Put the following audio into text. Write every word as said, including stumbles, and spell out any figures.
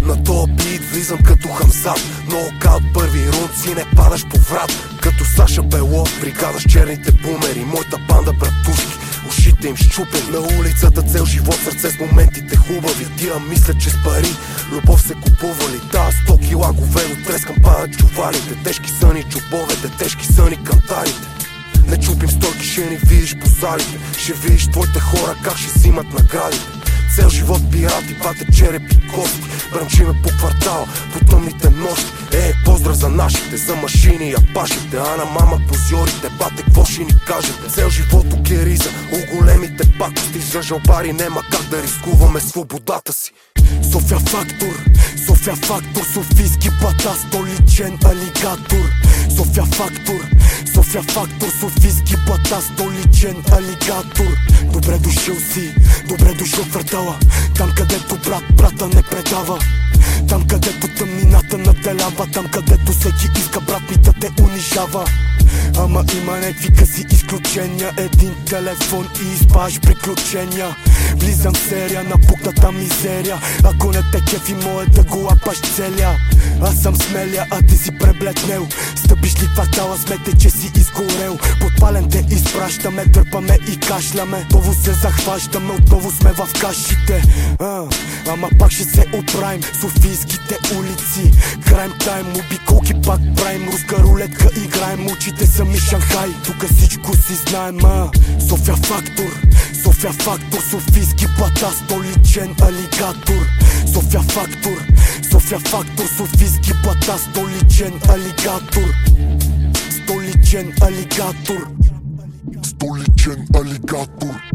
На този бит влизам като Хамзат. Нокаут първи рунд си не падаш по врат. Като Саша Белов, бригада с черните бумери. Моята банда братушки, ушите им щупени. На улицата цел живот, сърце с моментите хубави. Тия мисля, че с пари любов се купували. Да, сто кила говедо, трескам падат чувалите. Тежки са ни чубовете, тежки са ни кантарите. Не чупим стойки, ще ни видиш по залите. Ще видиш твоите хора как ще взимат наградите. Цел живот пирати, бате черепи кости. Бръмчиме по квартала, по тъмните нощи. Е, поздрав за нашите, за машини и апашите. А на мама позьорите, бате, какво ще ни кажете? Цел живот окериза, у големите пакости. За жалбари нема как да рискуваме свободата си. София фактор, София фактор, софийски бата, столичен алигатор. София фактор, София фактор, софийски бата, столичен алигатор. Добре дошъл си, добре дошъл в квартала. Там където брат брата не предава. Там където тъмнината наделява. Там където всеки иска брат ми да те унижава. Ама има някакви къси изключения. Един телефон и избавиш приключения. Влизам в серия на пукната мизерия. Ако не те кефи, мое да го лапаш целя. Аз съм смеля, а ти си преблетнел. Стъпиш ли квартала, смете, че си изгорел. Подпален те изпращаме, дърпаме и кашляме. Отново се захващаме, отново сме в кашите. а, Ама пак ще се оправим. Софийските улици, крайм тайм, обиколки пак правим. Руска рулетка играем, очите са ми Шанхай. Тука всичко си знаем, а София фактор, София фактор, софийски бата, столичен алигатор. София фактор, София фактор, софийски бата, столичен алигатор. Столичен алигатор. Столичен алигатор.